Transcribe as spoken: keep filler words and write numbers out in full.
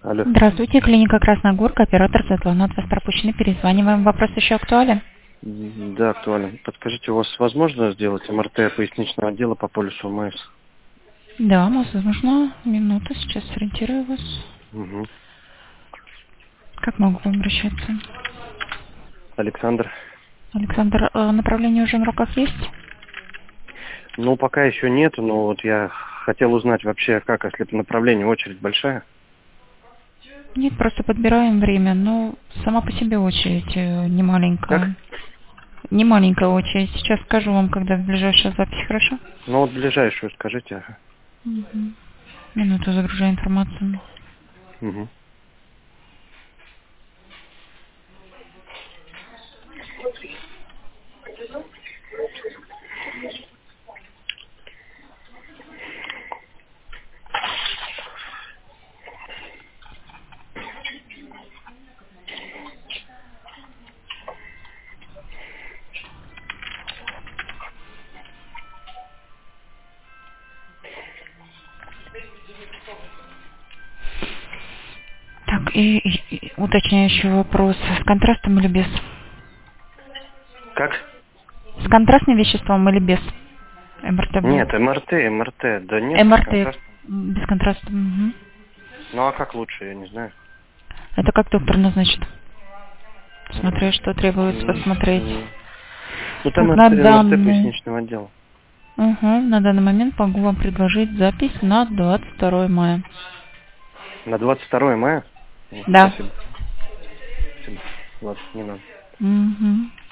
Алло. Здравствуйте, клиника Красногорка, оператор Светлана, от вас пропущены, перезваниваем. Вопрос еще актуален? Да, актуален. Подскажите, у вас возможно сделать эм эр тэ поясничного отдела по полюсу МС? Да, возможно. Минута, сейчас сориентирую вас. Угу. Как могу к вам обращаться? Александр. Александр, э, направление уже на руках есть? Ну, пока еще нет, но вот я хотел узнать вообще, как, если по направлению очередь большая? Нет, просто подбираем время, но сама по себе очередь э, не маленькая. Как? Не маленькая очередь. Сейчас скажу вам, когда ближайшая запись, хорошо? Ну, вот ближайшую скажите. Ага. Угу. Минуту, загружаю информацию. Угу. Так, и, и- и уточняющий вопрос. С контрастом или без? Как? С контрастным веществом или без? эм эр тэ будет? Нет, эм эр тэ, эм эр тэ. Да нет, эм с эр тэ контрастом. м, без контраста. Мгм. Ну, а как лучше, я не знаю. Это как доктор назначит? Смотря М, что требуется м, посмотреть. м. Ну, там Так, на эм эр тэ данный, поясничного отдела. Угу, на данный момент могу вам предложить запись на двадцать второе мая. На двадцать второе мая? М, Да. Спасибо. Спасибо. Ладно, не надо. Угу.